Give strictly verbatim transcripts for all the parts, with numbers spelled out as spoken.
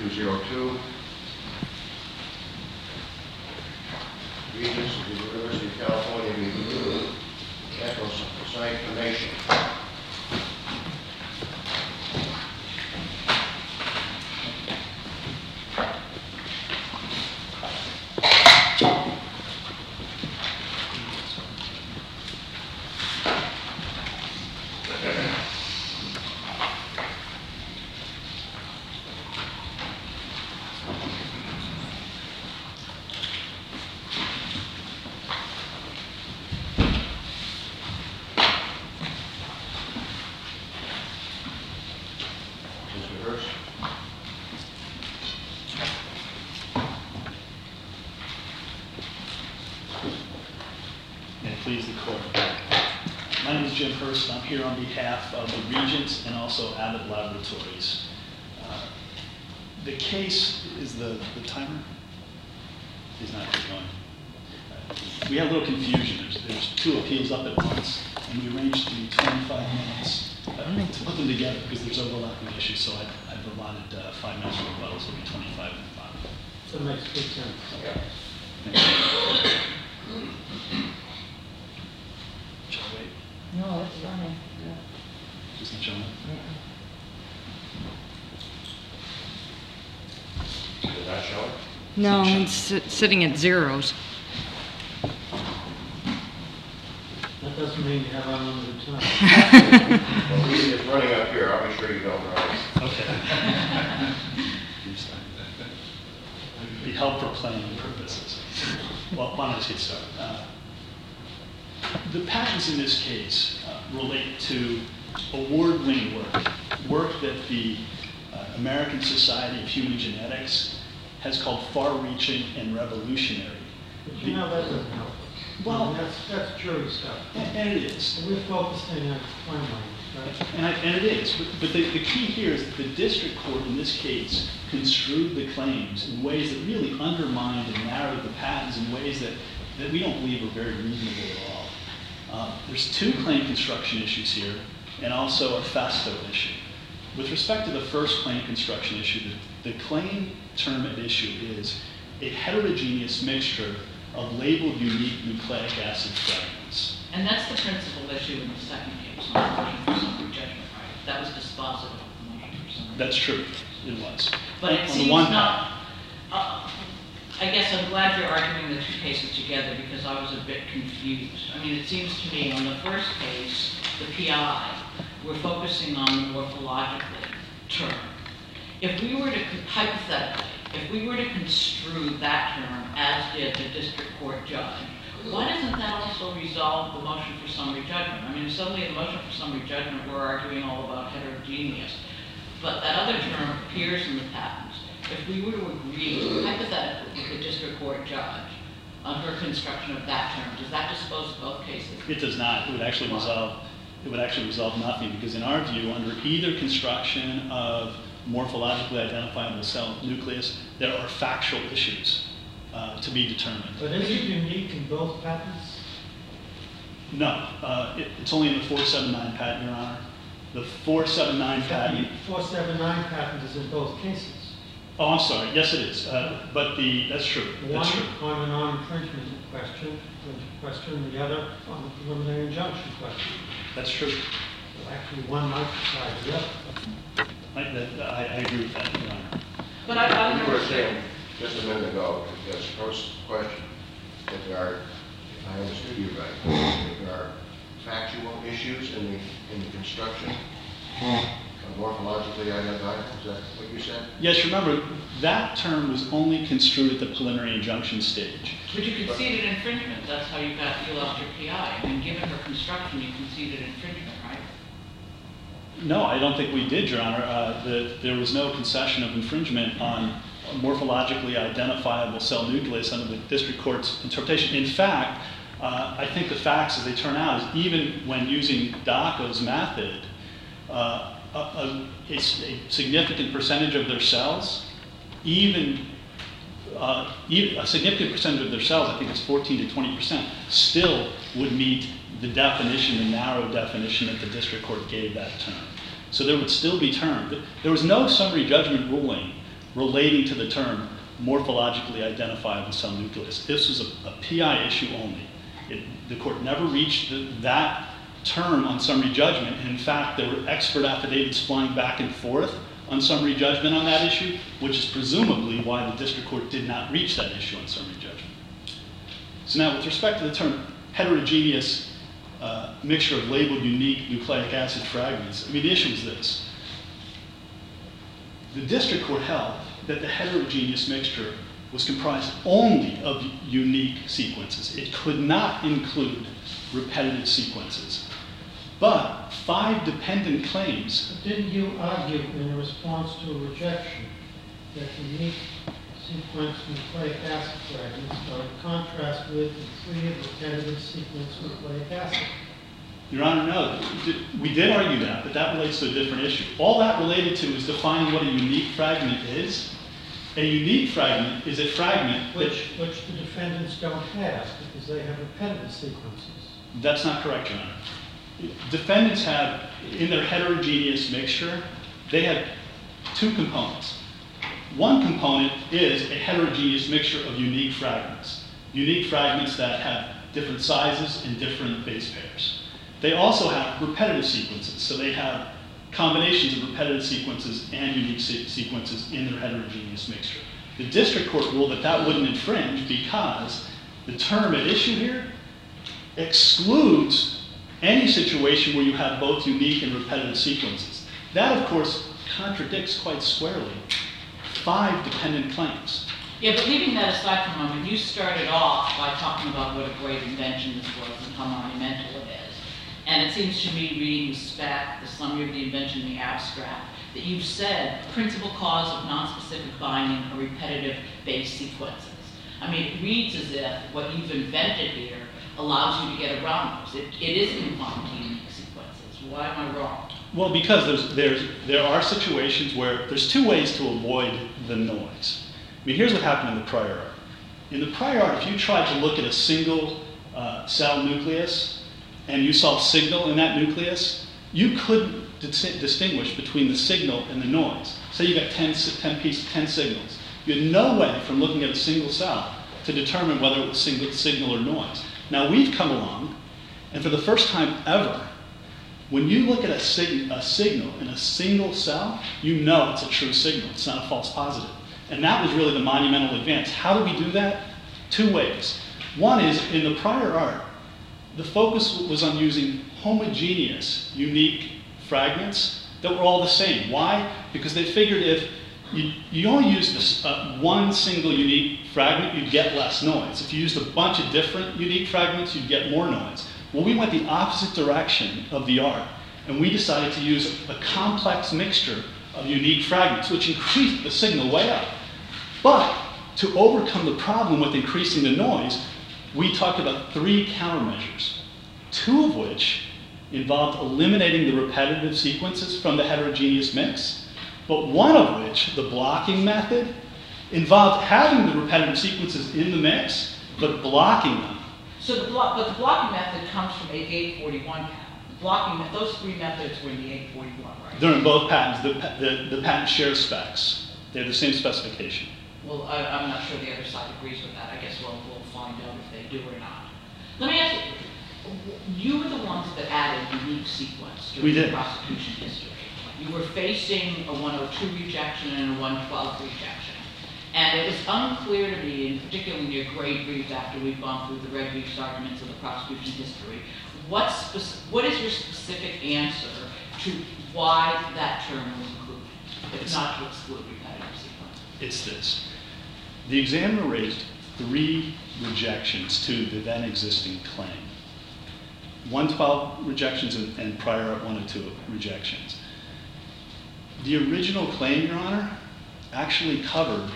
two zero two. Regents of the University of California v. Ecosite Foundation. Please the court. My name is Jim Hurst. I'm here on behalf of the Regents and also Abbott Laboratories. Uh, the case is the, the timer? He's not going. Uh, we had a little confusion. There's, there's two appeals up at once, and we arranged to be twenty-five minutes uh, to put them together because there's overlapping issues. So I, I've allotted uh, five minutes for rebuttal, so it'll be twenty-five and five. So it makes good sense. Okay. Thank you. No, it's running. Yeah. It's not showing up? Did that show it? No, it's sit- sitting at zeros. That doesn't mean you have unlimited time. Well, it's running up here. I'll be sure you don't run. Okay. It'd be helpful for planning purposes. Well, why don't I get started? Uh, The patents in this case uh, relate to award-winning work, work that the uh, American Society of Human Genetics has called far-reaching and revolutionary. But you know that doesn't help us. Well, I mean, that's, that's jury stuff. And, and it is. And we're focusing on claim language, right? And, I, and it is. But, but the, the key here is that the district court in this case construed the claims in ways that really undermined and narrowed the patents in ways that, that we don't believe are very reasonable at all. Uh, there's two claim construction issues here, and also a FASTO issue. With respect to the first claim construction issue, the, the claim term at issue is a heterogeneous mixture of labeled unique nucleic acid fragments. And that's the principal issue in the second case on the motion for summary judgment, right? That was dispositive of the motion for summary judgment. That's true, it was. But it on seems the one not. Uh, I guess I'm glad you're arguing the two cases together because I was a bit confused. I mean, it seems to me on the first case, the P I, we're focusing on the morphologically term. If we were to, hypothetically, if we were to construe that term as did the district court judge, why doesn't that also resolve the motion for summary judgment? I mean, suddenly in the motion for summary judgment, we're arguing all about heterogeneous. But that other term appears in the patents. If we were to agree, hypothetically, with the district court judge on her construction of that term, does that dispose of both cases? It does not. It would actually resolve. It would actually resolve nothing because, in our view, under either construction of morphologically identifiable cell nucleus, there are factual issues uh, to be determined. But is it unique in both patents? No, uh, it, it's only in the four seventy-nine patent, Your Honor. The four seventy-nine patent. four seventy-nine patent is in both cases. Oh, I'm sorry. Yes, it is. Uh, but the that's true. That's One true. on the non-infringement question, question, the other on the preliminary injunction question. That's true. So actually, one might decide the other. I, that, I, I agree with that, Your Honor. But I, I You don't were saying just a minute ago, that's the first question, that there are, if I understood you right, that there are factual issues in the, in the construction of morphologically identifiable. Is that what you said? Yes, remember, that term was only construed at the preliminary injunction stage. But you conceded infringement. That's how you got you lost your P I. I mean, given her construction, you conceded infringement, right? No, I don't think we did, Your Honor. Uh, the, there was no concession of infringement on morphologically identifiable cell nucleus under the district court's interpretation. In fact, uh, I think the facts as they turn out is even when using Dacco's method, uh, a, a, a significant percentage of their cells, even, uh, even a significant percentage of their cells, I think it's fourteen to twenty percent, still would meet the definition, the narrow definition that the district court gave that term. So there would still be term. There was no summary judgment ruling relating to the term morphologically identifiable cell nucleus. This was a, a P I issue only. It, the court never reached the, that term on summary judgment. And in fact, there were expert affidavits flying back and forth on summary judgment on that issue, which is presumably why the district court did not reach that issue on summary judgment. So now, with respect to the term heterogeneous uh, mixture of labeled unique nucleic acid fragments, I mean, the issue is this. The district court held that the heterogeneous mixture was comprised only of unique sequences. It could not include repetitive sequences. But five dependent claims. But didn't you argue in response to a rejection that unique sequence nucleic acid fragments are in contrast with the three repetitive sequence nucleic acid? Your Honor, no. We did argue that, but that relates to a different issue. All that related to is defining what a unique fragment is. A unique fragment is a fragment Which, which the defendants don't have because they have repetitive sequences. That's not correct, Your Honor. Defendants have, in their heterogeneous mixture, they have two components. One component is a heterogeneous mixture of unique fragments. Unique fragments that have different sizes and different base pairs. They also have repetitive sequences, so they have combinations of repetitive sequences and unique se sequences in their heterogeneous mixture. The district court ruled that that wouldn't infringe because the term at issue here excludes any situation where you have both unique and repetitive sequences. That, of course, contradicts quite squarely five dependent claims. Yeah, but leaving that aside for a moment, you started off by talking about what a great invention this was and how monumental it is. And it seems to me, reading the spec, the summary of the invention, the abstract, that you've said principal cause of nonspecific binding are repetitive base sequences. I mean, it reads as if what you've invented here allows you to get around those. It, it is confined to unique sequences. Why am I wrong? Well, because there's, there's, there are situations where there's two ways to avoid the noise. I mean, here's what happened in the prior art. In the prior art, if you tried to look at a single uh, cell nucleus and you saw signal in that nucleus, you couldn't dis distinguish between the signal and the noise. Say you got ten, ten, pieces, ten signals. You had no way from looking at a single cell to determine whether it was single, signal or noise. Now we've come along, and for the first time ever, when you look at a, sig a signal in a single cell, you know it's a true signal. It's not a false positive. And that was really the monumental advance. How do we do that? Two ways. One is, in the prior art, the focus was on using homogeneous, unique fragments that were all the same. Why? Because they figured if you, you only use this uh, one single unique fragment, you'd get less noise. If you used a bunch of different unique fragments, you'd get more noise. Well, we went the opposite direction of the art, and we decided to use a complex mixture of unique fragments, which increased the signal way up. But to overcome the problem with increasing the noise, we talked about three countermeasures, two of which involved eliminating the repetitive sequences from the heterogeneous mix, but one of which, the blocking method, involved having the repetitive sequences in the mix, but blocking them. So the, block, but the blocking method comes from a eight forty-one patent. The blocking, those three methods were in the eight forty-one, right? They're in both patents. The, the, the patent share specs. They have the same specification. Well, I, I'm not sure the other side agrees with that. I guess we'll, we'll find out if they do or not. Let me ask you, you were the ones that added unique sequence during We did. the prosecution history. You were facing a one oh two rejection and a one twelve rejection. And it was unclear to me, and particularly in your gray briefs after we've gone through the red briefs arguments of the prosecution history, what's what is your specific answer to why that term was included, if not to exclude repetitive sequence? It's this. The examiner raised three rejections to the then existing claim. one twelve rejections and, and prior art one oh two rejections. The original claim, Your Honor, actually covered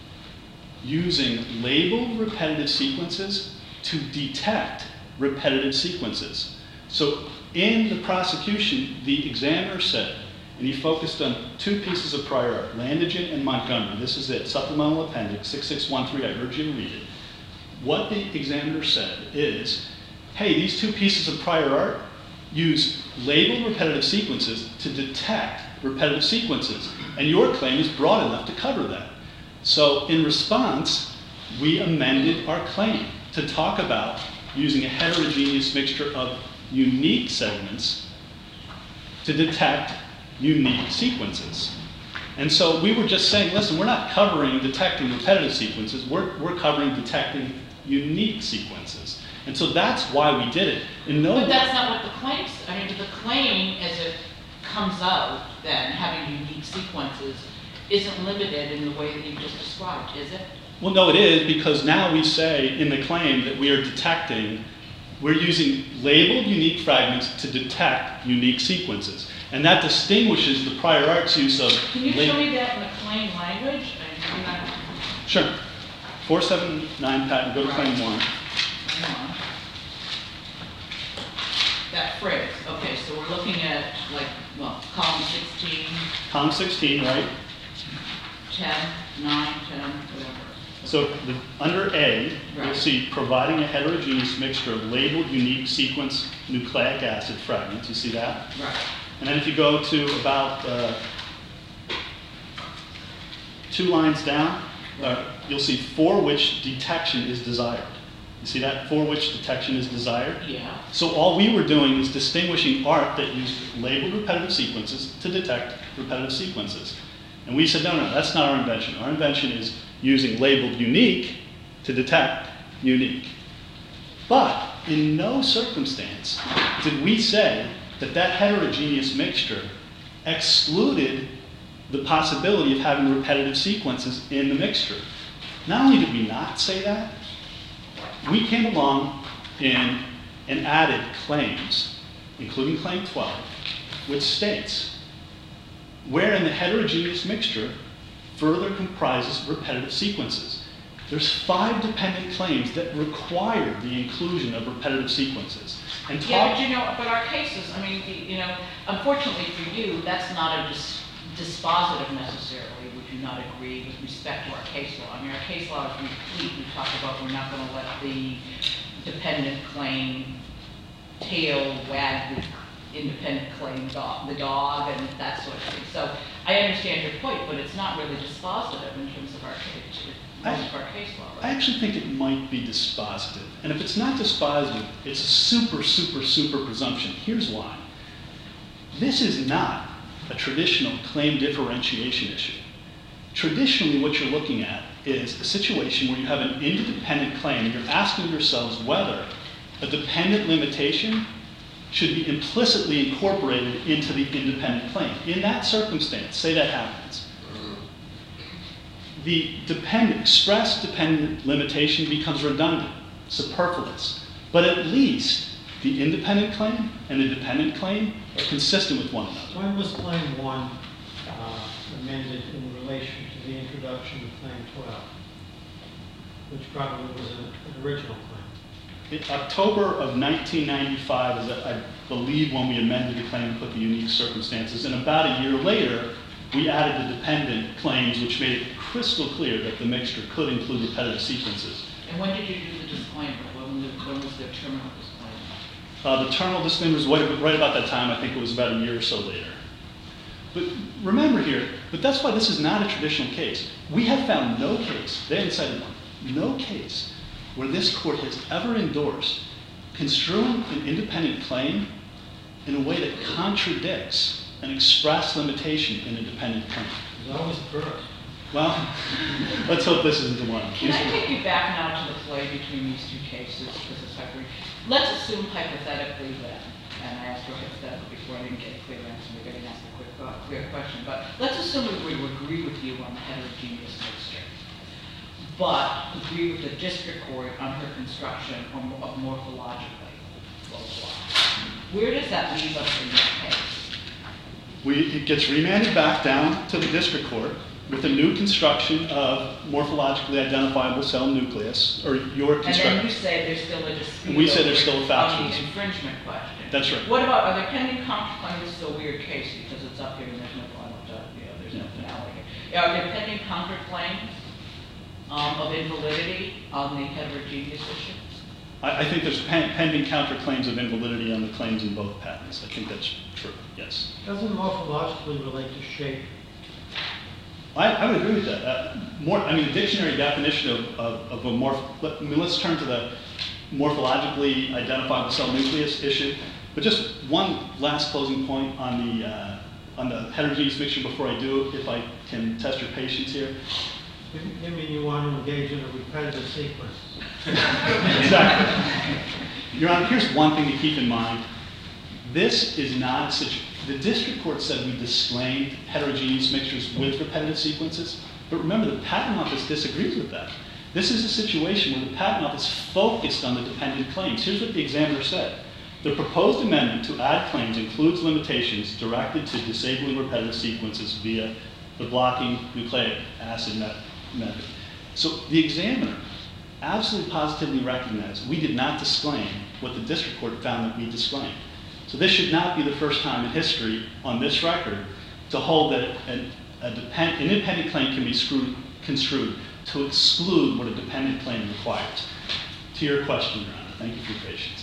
using labeled repetitive sequences to detect repetitive sequences. So in the prosecution, the examiner said, and he focused on two pieces of prior art, Landigan and Montgomery. This is it, supplemental appendix six six one three. I urge you to read it. What the examiner said is, hey, these two pieces of prior art use labeled repetitive sequences to detect repetitive sequences, and your claim is broad enough to cover that. So in response, we amended our claim to talk about using a heterogeneous mixture of unique segments to detect unique sequences. And so we were just saying, listen, we're not covering detecting repetitive sequences, we're, we're covering detecting unique sequences. And so that's why we did it. In no But that's not what the claim says. I mean, the claim, as it comes out, then, having unique sequences, isn't limited in the way that you just described, is it? Well, no, it is, because now we say in the claim that we are detecting, we're using labeled unique fragments to detect unique sequences. And that distinguishes the prior art's use of... Can you lab- show me that in the claim language? I mean, I'm not- Sure. four seventy-nine patent, go to claim one. Hang on. That phrase, okay, so we're looking at, like, well, column sixteen, Column sixteen, right? ten, nine, ten, whatever. So the, under A, you'll Right. see providing a heterogeneous mixture of labeled unique sequence nucleic acid fragments. You see that? Right. And then if you go to about uh, two lines down, uh, you'll see for which detection is desired. You see that? For which detection is desired? Yeah. So all we were doing is distinguishing art that used labeled repetitive sequences to detect repetitive sequences. And we said, no, no, that's not our invention. Our invention is using labeled unique to detect unique. But in no circumstance did we say that that heterogeneous mixture excluded the possibility of having repetitive sequences in the mixture. Not only did we not say that, we came along in and added claims, including claim twelve, which states, wherein the heterogeneous mixture further comprises repetitive sequences. There's five dependent claims that require the inclusion of repetitive sequences. And talk, Yeah, but you know, but our cases, I mean, you know, unfortunately for you, that's not a dis- dispositive necessarily, would you not agree, with respect to our case law? I mean, our case law is replete. We talk about we're not going to let the dependent claim tail wag the independent claim dog, the dog, and that sort of thing. So I understand your point, but it's not really dispositive in terms of our case, most of our case law, I right? actually think it might be dispositive. And if it's not dispositive, it's a super, super, super presumption. Here's why. This is not a traditional claim differentiation issue. Traditionally, what you're looking at is a situation where you have an independent claim and you're asking yourselves whether a dependent limitation should be implicitly incorporated into the independent claim. In that circumstance, say that happens, the dependent, express dependent limitation becomes redundant, superfluous. But at least the independent claim and the dependent claim are consistent with one another. When was claim one uh, amended in relation to the introduction of claim twelve? Which probably was an an original claim. In October of nineteen ninety-five is, I believe, when we amended the claim and put the unique circumstances. And about a year later, we added the dependent claims, which made it crystal clear that the mixture could include repetitive sequences. And when did you do the disclaimer? When, the, when was the terminal disclaimer? Uh, the terminal disclaimer was right, right about that time. I think it was about a year or so later. But remember here, but that's why this is not a traditional case. We have found no case, they haven't cited one, no case where this court has ever endorsed construing an independent claim in a way that contradicts an express limitation in a dependent claim. There's always a first. Well, let's hope this isn't the one. Can I take you back now to the play between these two cases? Because it's like we- let's assume hypothetically that, and I asked for a hypothetical before, I didn't get a clear answer, we're going to ask a quick, uh, clear question, but let's assume we were to agree with you on the heterogeneous mixture, but agree with the district court on her construction of of morphologically, blah, blah, blah. Where does that leave us in this case? We, it gets remanded back down to the district court with a new construction of morphologically identifiable cell nucleus, or your And then you construction. say there's still a dispute. We say there's over- still a factual On the dispute. infringement question. That's right. What about, are there pending counterclaims? This is a weird case because it's up here and there's no final, ju- you know, there's no Yeah. finale here. Are there pending counterclaims um, of invalidity on the heterogeneous issue? I, I think there's pen, pending counterclaims of invalidity on the claims in both patents. I think that's true, yes. Doesn't morphologically relate to shape? I, I would agree with that. Uh, more, I mean, the dictionary definition of, of, of a morph, let, I mean, let's turn to the morphologically identifiable cell nucleus issue. But just one last closing point on the, uh, on the heterogeneous mixture before I do, if I can test your patience here. You, you mean you want to engage in a repetitive sequence? Exactly. Your Honor, here's one thing to keep in mind. This is not such, the district court said we disclaimed heterogeneous mixtures with repetitive sequences, but remember the patent office disagrees with that. This is a situation where the patent office focused on the dependent claims. Here's what the examiner said. The proposed amendment to add claims includes limitations directed to disabling repetitive sequences via the blocking nucleic acid method. So the examiner absolutely positively recognized we did not disclaim what the district court found that we disclaimed. So this should not be the first time in history on this record to hold that an, a depend, an independent claim can be screwed, construed to exclude what a dependent claim requires. To your question, Your Honor, thank you for your patience.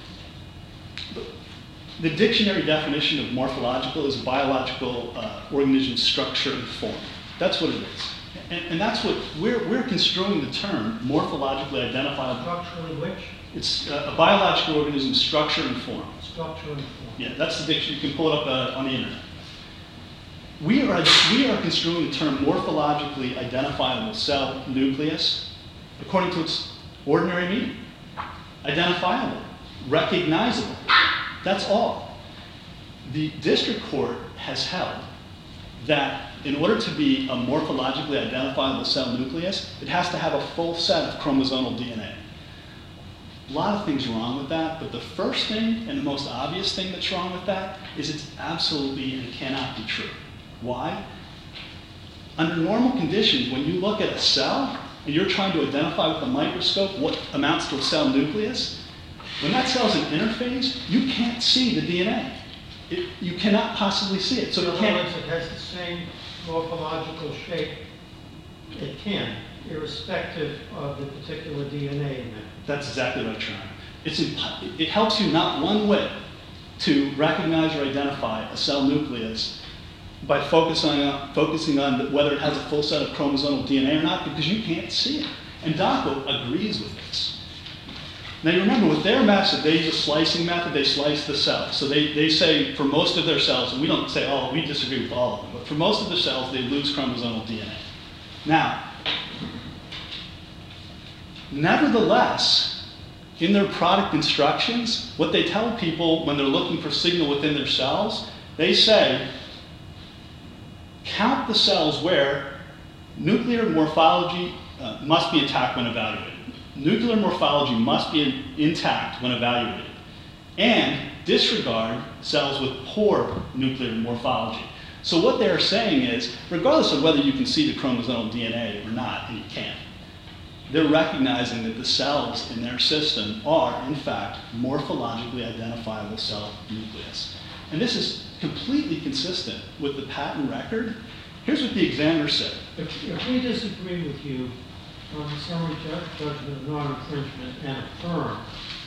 The dictionary definition of morphological is a biological uh, organism structure and form. That's what it is. And, and that's what we're, we're construing the term morphologically identifiable. Structurally which? It's uh, a biological organism structure and form. Structure and form. Yeah, that's the dictionary. You can pull it up uh, on the internet. We are, we are construing the term morphologically identifiable cell nucleus according to its ordinary meaning. Identifiable, recognizable. That's all. The district court has held that in order to be a morphologically identifiable cell nucleus, it has to have a full set of chromosomal D N A. A lot of things wrong with that, but the first thing and the most obvious thing that's wrong with that is it's absolutely and cannot be true. Why? Under normal conditions, when you look at a cell and you're trying to identify with a microscope what amounts to a cell nucleus, when that cell's in interphase, you can't see the D N A. It, you cannot possibly see it. So In it other can't. words, it has the same morphological shape. It can, irrespective of the particular D N A in it. That's exactly right, Your Honor. It's imp- it helps you not one whit to recognize or identify a cell nucleus by focusing on, focusing on whether it has a full set of chromosomal D N A or not, because you can't see it. And Dako agrees with this. Now you remember, with their method, they use a slicing method, they slice the cell. So they, they say for most of their cells, and we don't say, oh, we disagree with all of them, but for most of the cells, they lose chromosomal D N A. Now, nevertheless, in their product instructions, what they tell people when they're looking for signal within their cells, they say, count the cells where nuclear morphology uh, must be intact when evaluated. Nuclear morphology must be intact when evaluated. And disregard cells with poor nuclear morphology. So what they're saying is, regardless of whether you can see the chromosomal D N A or not, and you can't, they're recognizing that the cells in their system are, in fact, morphologically identifiable cell nucleus. And this is completely consistent with the patent record. Here's what the examiner said. If, if we disagree with you on the summary ju- judgment of non-infringement and affirm,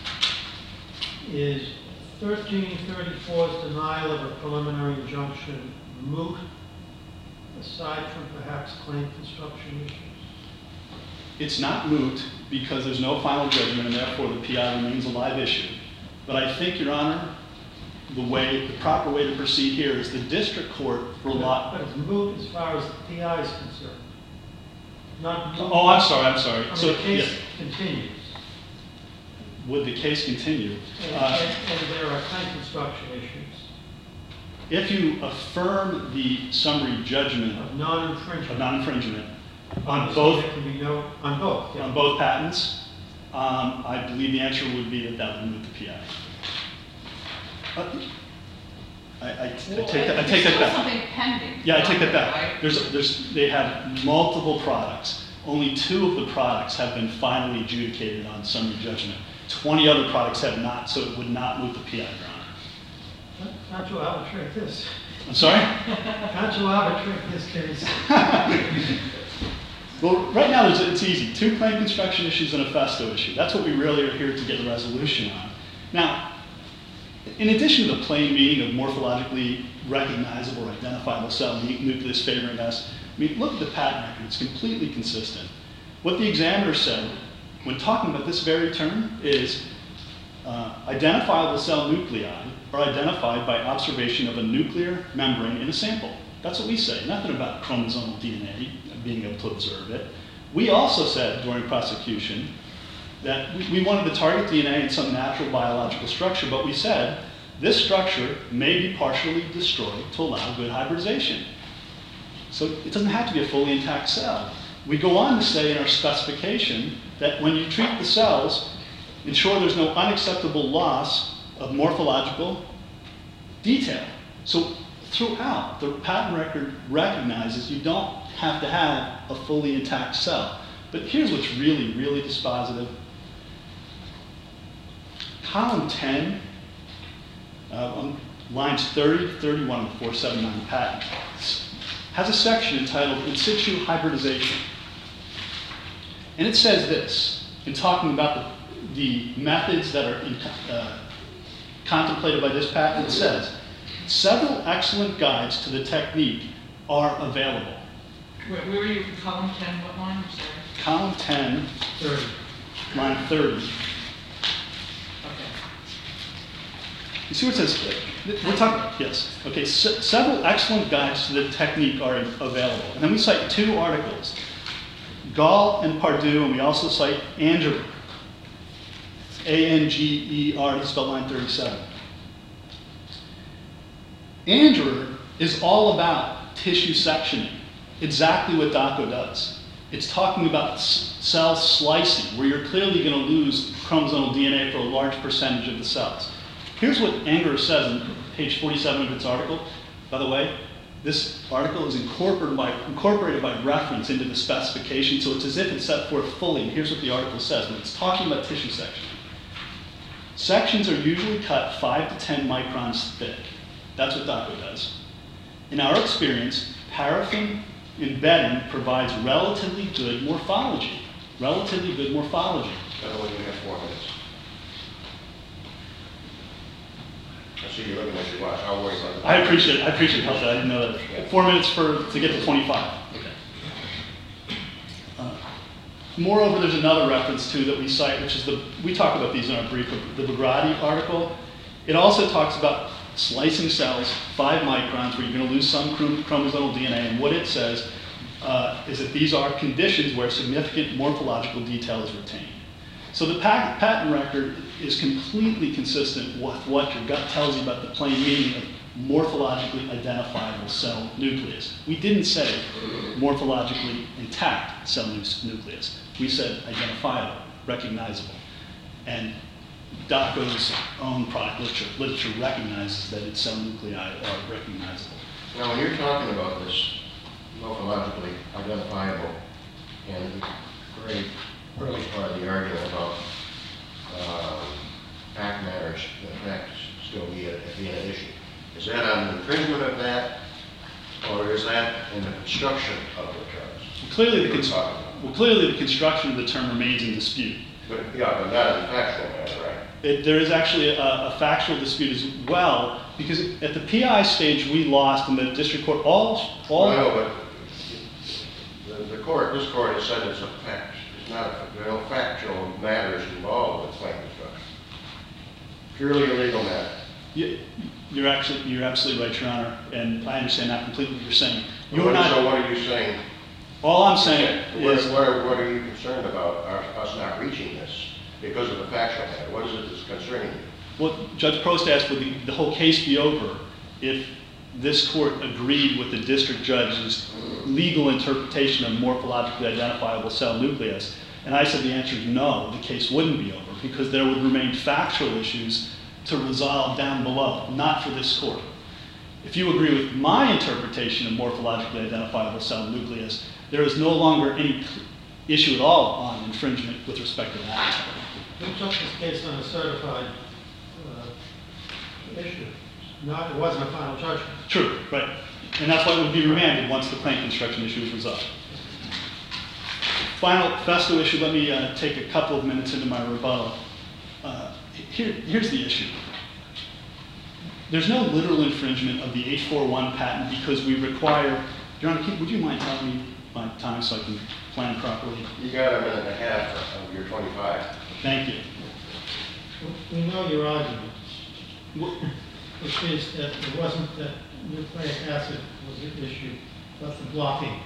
is thirteen thirty-four's denial of a preliminary injunction moot, aside from perhaps claim construction issues? It's not moot because there's no final judgment, and therefore the P I remains a live issue. But I think, Your Honor, the way, the proper way to proceed here is the district court relied. But it's moot as far as the P I is concerned. Not moot. Oh, I'm sorry, I'm sorry. I mean, So, the case yeah, continues. would the case continue? And, Uh, and, and there are claim construction issues If you affirm the summary judgment of of non-infringement. non-infringement on Obviously, both, there can be no, on both, yeah. on both patents, um, I believe the answer would be that that would move the P I. Uh, I, I, I take that, I take that back. something pending. Yeah, I take that back. Right? There's, there's, they have multiple products. Only two of the products have been finally adjudicated on summary judgment. Twenty other products have not, so it would not move the P I, Your Honor. Can't you arbitrate this? I'm sorry? Can't you arbitrate this case? Well, right now it's, it's easy. Two claim construction issues and a Festo issue. That's what we really are here to get a resolution on. Now, in addition to the plain meaning of morphologically recognizable or identifiable cell nu- nucleus favoring us, I mean, look at the patent record. It's completely consistent. What the examiner said when talking about this very term is uh, identifiable cell nuclei are identified by observation of a nuclear membrane in a sample. That's what we say. Nothing about chromosomal D N A, being able to observe it. We also said during prosecution that we, we wanted to target D N A in some natural biological structure, but we said this structure may be partially destroyed to allow good hybridization. So it doesn't have to be a fully intact cell. We go on to say in our specification that when you treat the cells, ensure there's no unacceptable loss of morphological detail. So throughout, the patent record recognizes you don't have to have a fully intact cell. But here's what's really, really dispositive. Column ten, uh, on lines thirty to thirty-one of the four seventy-nine patent, has a section entitled In Situ Hybridization. And it says this, in talking about the, the methods that are in, uh, contemplated by this patent, it says, several excellent guides to the technique are available. Where, where were you, column ten, what line, I'm sorry? Column ten, thirty. line thirty. Okay. You see what it says? We're talking, yes. Okay, se- several excellent guides to the technique are available. And then we cite two articles, Gall and Pardue, and we also cite Angerer, A N G E R, this is spelled line thirty-seven. Angerer is all about tissue sectioning, exactly what DACO does. It's talking about s- cell slicing, where you're clearly going to lose chromosomal D N A for a large percentage of the cells. Here's what Angerer says on page forty-seven of its article. By the way, this article is incorporated by, incorporated by reference into the specification, so it's as if it's set forth fully. And here's what the article says when it's talking about tissue sectioning. Sections are usually cut five to ten microns thick. That's what DACO does. In our experience, paraffin embedding provides relatively good morphology. Relatively good morphology. By the way, you have four minutes. I see you're looking at your watch. I'll worry about it. I appreciate I appreciate help. I didn't know that. Four minutes for to get to twenty-five. Okay. Uh, moreover, there's another reference too that we cite, which is the we talk about these in our brief, the Bugrati article. It also talks about slicing cells five microns, where you're going to lose some chrom- chromosomal D N A, and what it says uh, is that these are conditions where significant morphological detail is retained. So the patent, patent record is completely consistent with what your gut tells you about the plain meaning of morphologically identifiable cell nucleus. We didn't say morphologically intact cell nu- nucleus. We said identifiable, recognizable. And DACO's own product literature, literature recognizes that its cell nuclei are recognizable. Now, when you're talking about this morphologically identifiable and very early part of the argument about um, fact matters, the facts still be, a, be an issue, is that on the infringement of that, or is that in the construction of the terms? Clearly the, cons- well, clearly the construction of the term remains in dispute. But, yeah, but not in the factual matter, right? It, there is actually a, a factual dispute as well, because at the P I stage we lost in the district court all... all Well, no, but the, the court, this court has said it's a fact. It's not a, there are no factual matters involved with claim construction. Purely a legal matter. You, you're actually, you're absolutely right, Your Honor, and I understand that completely what you're saying. You What- and I, so what are you saying? all I'm saying What, is, what, what are you concerned about, our, us not reaching this because of the factual matter? What is it that's concerning you? well, Judge Prost asked, would the, the whole case be over if this court agreed with the district judge's legal interpretation of morphologically identifiable cell nucleus? And I said the answer is no, the case wouldn't be over, because there would remain factual issues to resolve down below, not for this court. If you agree with my interpretation of morphologically identifiable cell nucleus, there is no longer any issue at all on infringement with respect to that. Who took this case on a certified uh, issue? Not, it wasn't a final judgment. True, right. And that's why it would be remanded once the claim construction issue is resolved. Final Festo issue, let me uh, take a couple of minutes into my rebuttal. Uh, here, here's the issue. there's no literal infringement of the eight forty-one patent because we require, Your Honor, would you mind telling me my time so I can plan properly? You got a minute and a half of your twenty-five. Thank you. We know your argument, which is that it wasn't that nucleic acid was at issue, but the blocking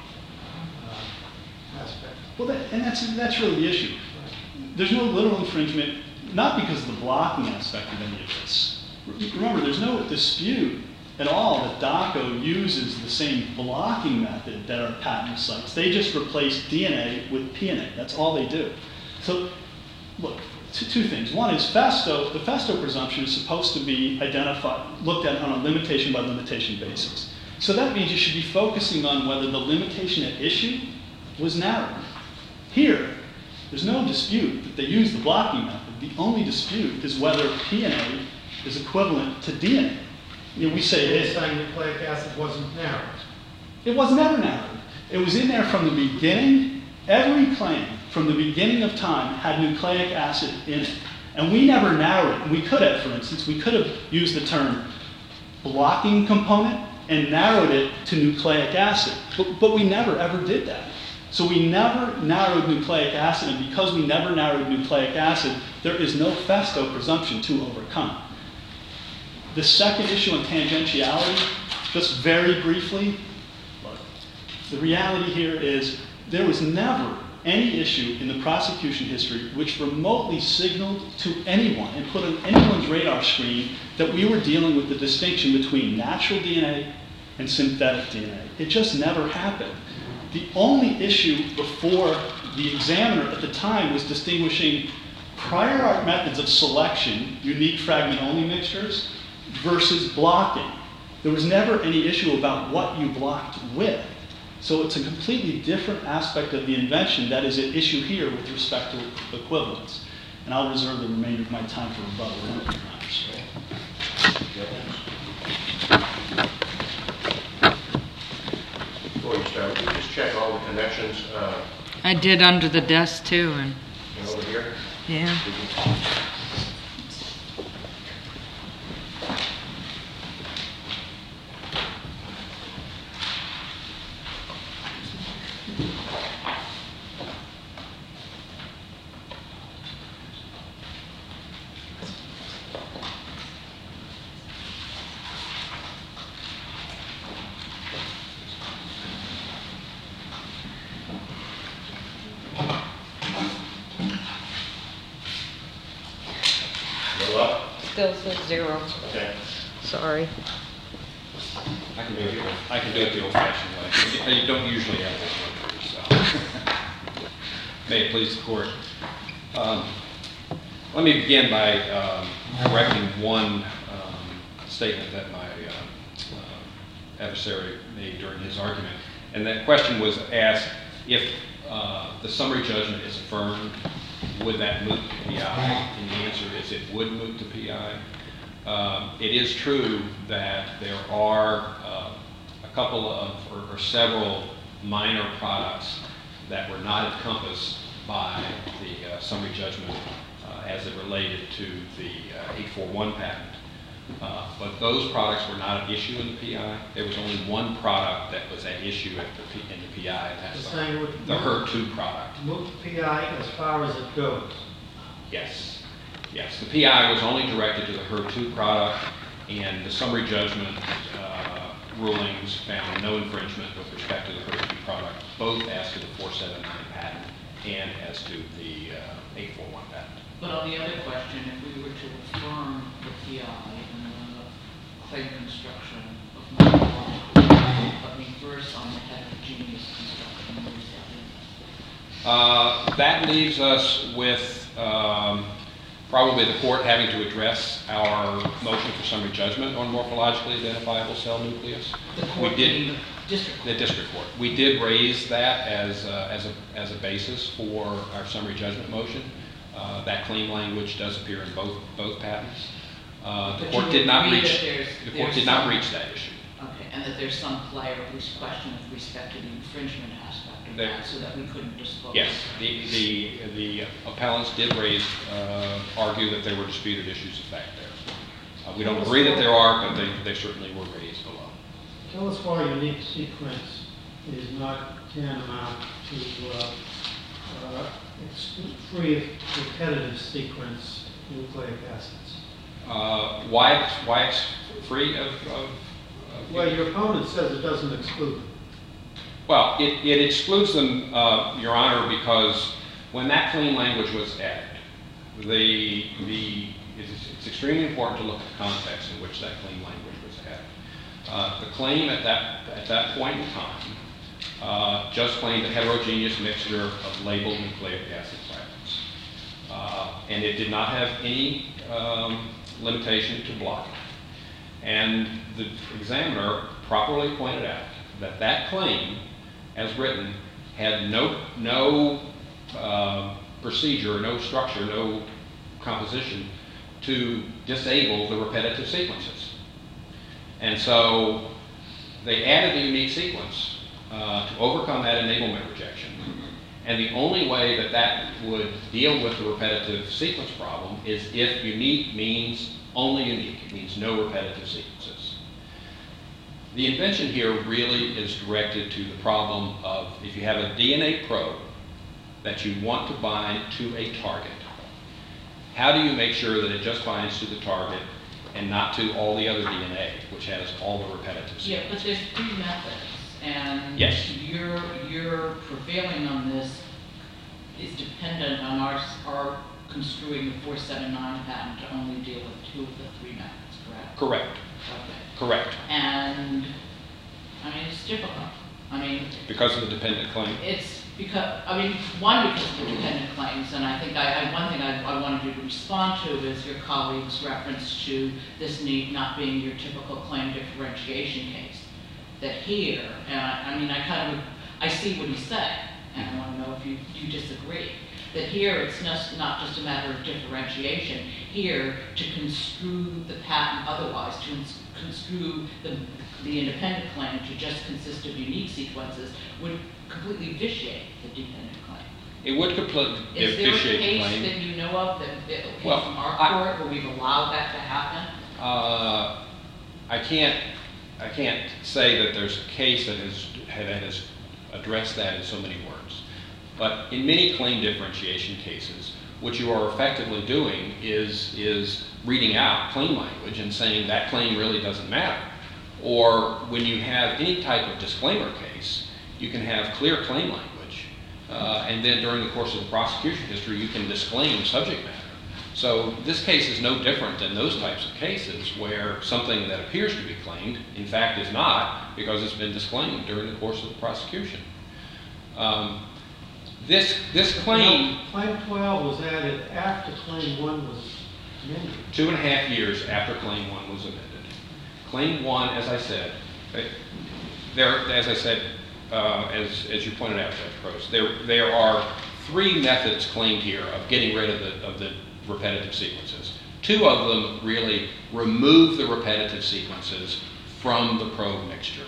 uh, aspect. Well, that, and that's, that's really the issue. There's no literal infringement, not because of the blocking aspect of any of this. Remember, there's no dispute at all that DACO uses the same blocking method that our patent cites. They just replace D N A with P N A. That's all they do. So, look, two, two things. One is FESTO, the FESTO presumption is supposed to be identified, looked at on a limitation by limitation basis. So that means you should be focusing on whether the limitation at issue was narrowed. Here, there's no dispute that they use the blocking method. The only dispute is whether P N A is equivalent to D N A. You know, we say it is. You're saying nucleic acid wasn't narrowed. It was never narrowed. It was in there from the beginning. Every claim from the beginning of time had nucleic acid in it. And we never narrowed it. We could have, for instance, we could have used the term blocking component and narrowed it to nucleic acid. But, but we never, ever did that. So we never narrowed nucleic acid, and because we never narrowed nucleic acid, there is no FESTO presumption to overcome. The second issue on tangentiality, just very briefly, look, the reality here is there was never any issue in the prosecution history which remotely signaled to anyone and put on anyone's radar screen that we were dealing with the distinction between natural D N A and synthetic D N A. It just never happened. The only issue before the examiner at the time was distinguishing prior art methods of selection, unique fragment-only mixtures, versus blocking. There was never any issue about what you blocked with. So it's a completely different aspect of the invention that is at issue here with respect to equivalence. And I'll reserve the remainder of my time for rebuttal. Thank you, Your Honors. Before you start, would you just check all the connections uh, I did under the desk too, and and over here? yeah. Go up. Still says zero. Okay. Sorry. I can do it. I can do it the old-fashioned way. You don't usually have this luxury, so. May it please the court. Um, let me begin by um, correcting one um, statement that my uh, uh, adversary made during his argument, and that question was asked: if uh, the summary judgment is affirmed, would that moot to P I? And the answer is it would moot to P I. Um, it is true that there are uh, a couple of, or, or several minor products that were not encompassed by the uh, summary judgment uh, as it related to the uh, eight forty-one patent. Uh, but those products were not an issue in the P I. There was only one product that was at issue at the P, in the P I, and that's the, the H E R two product. Move P I as far as it goes. Yes, yes. The P I was only directed to the H E R two product, and the summary judgment uh, rulings found no infringement with respect to the H E R two product, both as to the four seventy-nine patent and as to the uh, eight forty-one patent. But on the other question, if we were to affirm the P I and the claim construction of non-logical, let me first on the heterogeneous construction, where is that? Uh, that leaves us with um, probably the court having to address our motion for summary judgment on morphologically identifiable cell nucleus. The court we did, the district court. The district court. We did raise that as, uh, as, a, as a basis for our summary judgment motion. Uh, that claim language does appear in both both patents. Uh, the But court you did not agree reach. that there's- The court there's did not some- reach that issue. Okay, and that there's some play or at least question with respect to the infringement aspect of There- that, so that we couldn't disclose. Yes, the the the appellants did raise uh, argue that there were disputed issues of fact there. Uh, we don't agree that there are, but they, they certainly were raised below. Tell us why unique sequence is not tantamount to uh, uh, exclu- free of repetitive sequence nucleic acids. Uh, why, it's, why it's free of, of, of Well, your opponent says it doesn't exclude them. Well, it, it excludes them, uh, Your Honor, because when that claim language was added, the, the, it's, it's extremely important to look at the context in which that claim language was added. Uh, the claim at that, at that point in time uh, just claimed a heterogeneous mixture of labeled nucleic acid fragments. Uh, and it did not have any um, limitation to blocking. And the examiner properly pointed out that that claim, as written, had no, no uh, procedure, no structure, no composition to disable the repetitive sequences. And so they added the unique sequence uh, to overcome that enablement rejection. And the only way that that would deal with the repetitive sequence problem is if unique means only unique. It means no repetitive sequences. The invention here really is directed to the problem of if you have a D N A probe that you want to bind to a target, how do you make sure that it just binds to the target and not to all the other D N A, which has all the repetitive sequences? Yeah, but there's three methods, and yes. your, your prevailing on this is dependent on our, our construing the four seven nine patent to only deal with two of the three methods, correct? Correct. Okay. Correct. And, I mean, it's difficult. I mean... Because of the dependent claim? It's because, I mean, one, because of the dependent claims, and I think I, I, one thing I, I wanted you to respond to is your colleague's reference to this need not being your typical claim differentiation case. That here, and I, I mean, I kind of, I see what he's saying, and I want to know if you, you disagree. That here it's not, not just a matter of differentiation. Here, to construe the patent otherwise, to construe the, the independent claim to just consist of unique sequences would completely vitiate the dependent claim. It would completely Is vitiate the there a case claim. that you know of that, that came Well, from our I- court where we've allowed that to happen? Uh, I can't, I can't say that there's a case that has, that has addressed that in so many words. But in many claim differentiation cases, what you are effectively doing is, is reading out claim language and saying that claim really doesn't matter. Or when you have any type of disclaimer case, you can have clear claim language, uh, and then during the course of the prosecution history, you can disclaim subject matter. So this case is no different than those types of cases where something that appears to be claimed, in fact, is not, because it's been disclaimed during the course of the prosecution. Um, this, this claim... Well, claim twelve was added after claim one was amended. Two and a half years after claim one was amended. Claim one, as I said, there, as I said, uh, as, as you pointed out, Judge Prost, there, there are three methods claimed here of getting rid of the, of the repetitive sequences. Two of them really remove the repetitive sequences from the probe mixture.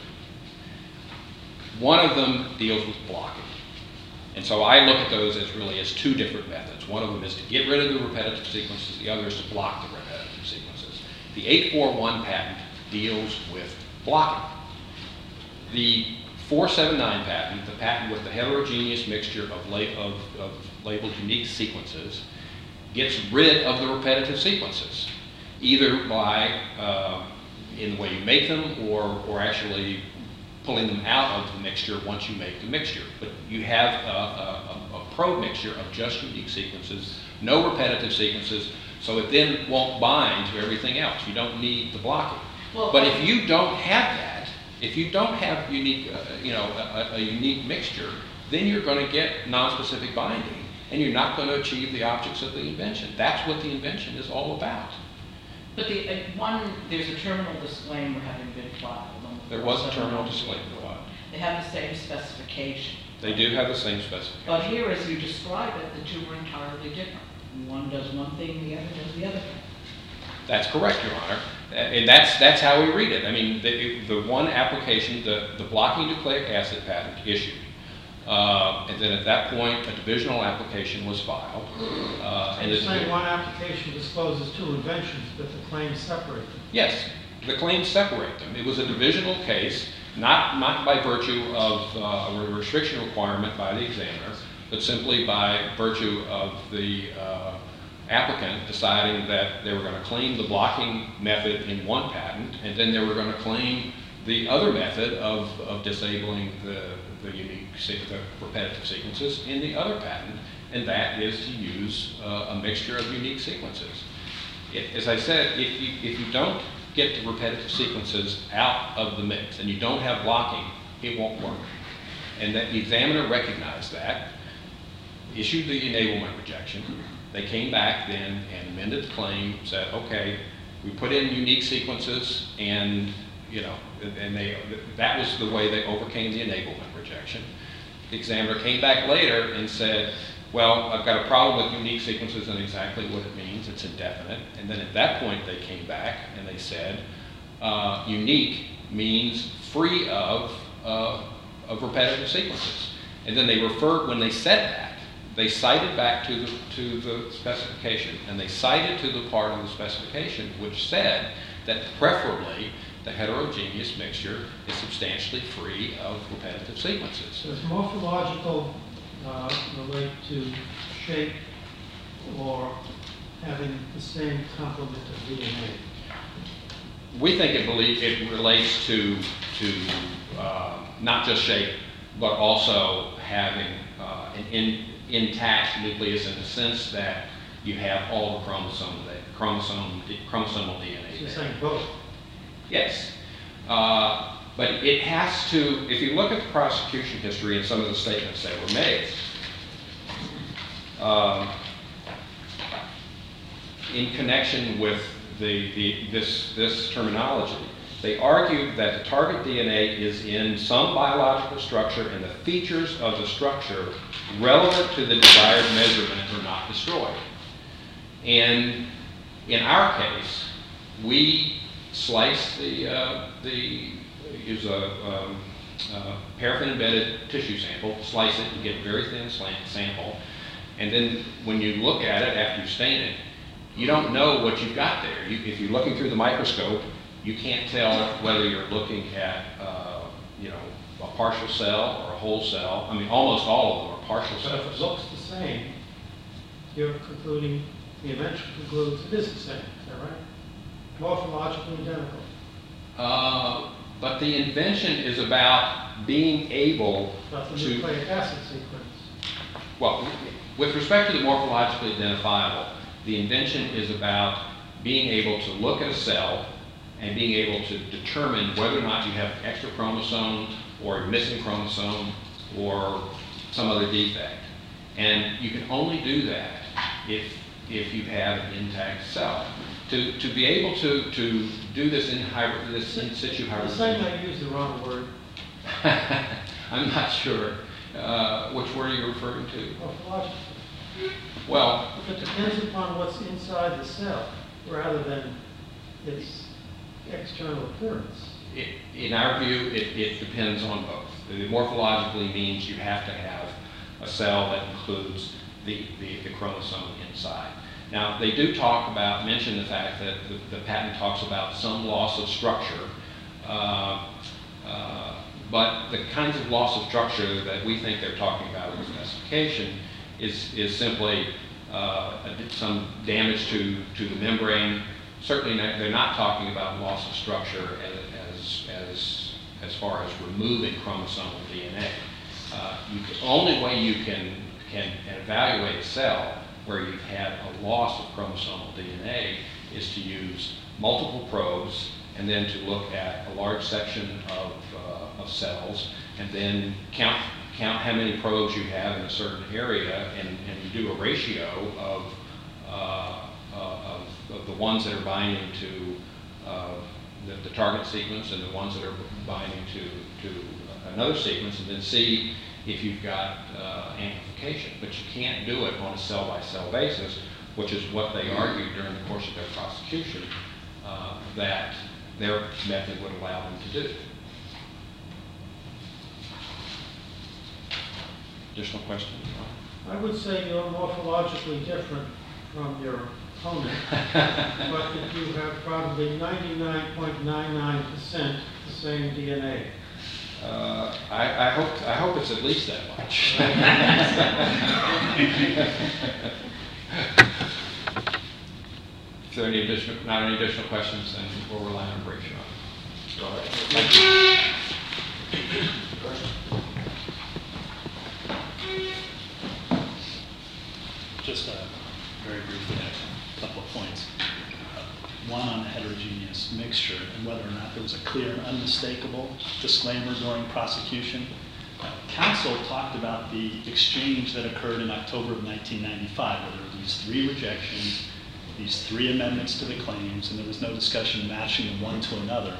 One of them deals with blocking. And so I look at those as really as two different methods. One of them is to get rid of the repetitive sequences, the other is to block the repetitive sequences. The eight forty-one patent deals with blocking. The four seventy-nine patent, the patent with the heterogeneous mixture of, la of, of labeled unique sequences, gets rid of the repetitive sequences, either by, uh, in the way you make them, or, or actually pulling them out of the mixture once you make the mixture. But you have a, a, a probe mixture of just unique sequences, no repetitive sequences, so it then won't bind to everything else. You don't need the blocking. Well, but if you don't have that, if you don't have unique, uh, you know, a, a unique mixture, then you're going to get non-specific binding, and you're not going to achieve the objects of the invention. That's what the invention is all about. But the uh, one, there's a terminal disclaimer having been filed. There was a terminal disclaimer filed. They have the same specification. They do have the same specification. But here, as you describe it, the two are entirely different. One does one thing, the other does the other thing. That's correct, Your Honor. And that's, that's how we read it. I mean, the, the one application, the, the blocking nucleic acid patent issued, Uh, and then at that point, a divisional application was filed. Uh, and You're the- saying one application discloses two inventions, but the claims separate them. Yes, the claims separate them. It was a divisional case, not, not by virtue of uh, a restriction requirement by the examiner, but simply by virtue of the uh, applicant deciding that they were going to claim the blocking method in one patent, and then they were going to claim the other method of, of disabling the, the unique, se- the repetitive sequences in the other patent, and that is to use uh, a mixture of unique sequences. It, as I said, if you, if you don't get the repetitive sequences out of the mix and you don't have blocking, it won't work. And that the examiner recognized that, issued the enablement rejection. They came back then and amended the claim, said, okay, we put in unique sequences, and you know, and they, that was the way they overcame the enablement rejection. The examiner came back later and said, well, I've got a problem with unique sequences and exactly what it means. It's indefinite. And then at that point, they came back and they said, uh, unique means free of, uh, of repetitive sequences. And then they referred, when they said that, they cited back to the, to the specification, and they cited to the part of the specification which said that preferably the heterogeneous mixture is substantially free of repetitive sequences. Does morphological uh, relate to shape or having the same complement of D N A? We think it, believe, it relates to, to uh, not just shape, but also having uh, an in, intact nucleus in the sense that you have all the chromosome, that chromosome, chromosomal D N A. So you're saying both? Yes. Uh, but it has to, if you look at the prosecution history and some of the statements that were made, um, in connection with the, the, this, this terminology, they argued that the target D N A is in some biological structure and the features of the structure relevant to the desired measurement are not destroyed. And in our case, we slice the, uh, the use a um, uh, paraffin-embedded tissue sample, slice it and get a very thin slant sample, and then when you look at it after you stain it, you don't know what you've got there. You, if you're looking through the microscope, you can't tell whether you're looking at, uh, you know, a partial cell or a whole cell. I mean, almost all of them are partial But if cells. it looks the same, you're concluding, the invention concludes it is the same, is that right? Morphologically identical. Uh, but the invention is about being able But the to, nucleic acid sequence. well, with respect to the morphologically identifiable, the invention is about being able to look at a cell and being able to determine whether or not you have extra chromosome or a missing chromosome or some other defect. And you can only do that if, if you have an intact cell. To, to be able to, to do this in, hybrid, this in situ You're saying hybridization. I used the wrong word. I'm not sure. Uh, which word are you referring to? Morphologically. Well, If it depends upon what's inside the cell, rather than its external appearance. it, in our view, it, it depends on both. The morphologically means you have to have a cell that includes the, the, the chromosome inside. Now, they do talk about, mention the fact that the, the patent talks about some loss of structure, uh, uh, but the kinds of loss of structure that we think they're talking about in the specification is, is simply uh, some damage to, to the membrane. Certainly, not, they're not talking about loss of structure as, as, as, as far as removing chromosomal D N A. Uh, you, the only way you can, can evaluate a cell where you've had a loss of chromosomal D N A is to use multiple probes and then to look at a large section of, uh, of cells and then count, count how many probes you have in a certain area and, and do a ratio of, uh, uh, of, of the ones that are binding to uh, the, the target sequence and the ones that are binding to, to another sequence, and then see if you've got uh, amplification. But you can't do it on a cell-by-cell basis, which is what they argued during the course of their prosecution, uh, that their method would allow them to do. Additional questions? I would say you're morphologically different from your opponent, but that you have probably ninety-nine point nine nine percent the same D N A. Uh, I, I hope I hope it's at least that much. If there are any additional, not any additional questions, then we'll rely on break, Your Honor. Go ahead. Thank you. Just uh, very briefly, a couple of points. Uh, One on the heterogeneous mixture and whether or not there was a clear and unmistakable disclaimer during prosecution. Uh, counsel talked about the exchange that occurred in October of nineteen ninety-five, where there were these three rejections, these three amendments to the claims, and there was no discussion matching them one to another.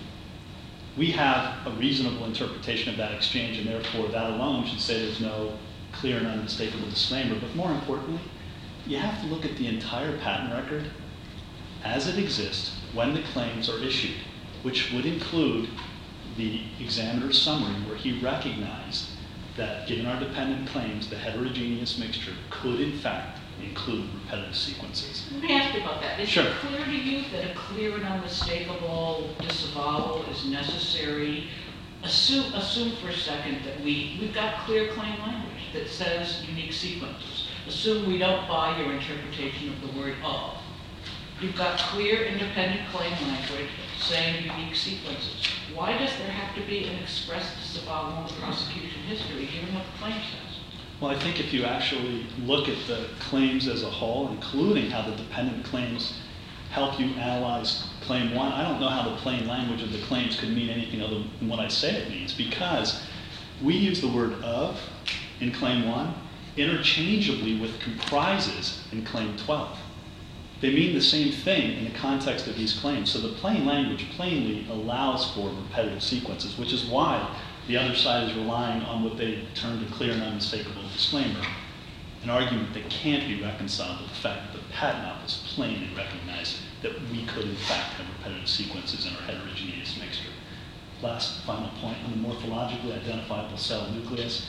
We have a reasonable interpretation of that exchange, and therefore that alone should say there's no clear and unmistakable disclaimer. But more importantly, you have to look at the entire patent record as it exists when the claims are issued, which would include the examiner's summary where he recognized that given our dependent claims, the heterogeneous mixture could in fact include repetitive sequences. Let me ask you about that. Is Sure. it clear to you that a clear and unmistakable disavowal is necessary? Assume, assume for a second that we, we've got clear claim language that says unique sequences. Assume we don't buy your interpretation of the word of. You've got clear independent claim language saying unique sequences. Why does there have to be an express disavowal in the prosecution history, given what the claim says? Well, I think if you actually look at the claims as a whole, including how the dependent claims help you analyze claim one, I don't know how the plain language of the claims could mean anything other than what I say it means, because we use the word of in claim one interchangeably with comprises in claim twelve. They mean the same thing in the context of these claims. So the plain language plainly allows for repetitive sequences, which is why the other side is relying on what they termed a clear and unmistakable disclaimer, an argument that can't be reconciled with the fact that the Patent Office plainly recognized that we could in fact have repetitive sequences in our heterogeneous mixture. Last final point on the morphologically identifiable cell nucleus.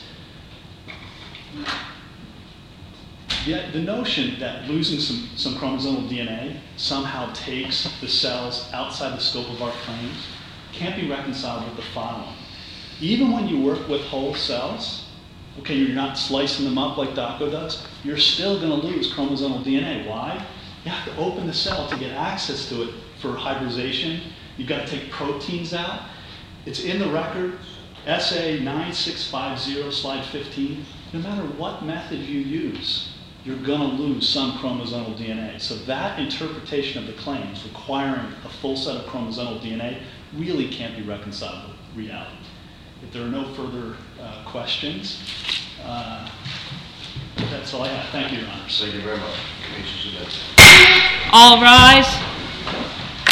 The, the notion that losing some, some chromosomal D N A somehow takes the cells outside the scope of our claims can't be reconciled with the following. Even when you work with whole cells, okay, you're not slicing them up like Dako does, you're still going to lose chromosomal D N A. Why? You have to open the cell to get access to it for hybridization. You've got to take proteins out. It's in the record, S A nine six five zero, slide fifteen. No matter what method you use, you're going to lose some chromosomal D N A. So that interpretation of the claims requiring a full set of chromosomal D N A really can't be reconciled with reality. If there are no further uh, questions, uh, that's all I have. Thank you, Your Honors. Thank you very much. Case is adjourned. All rise.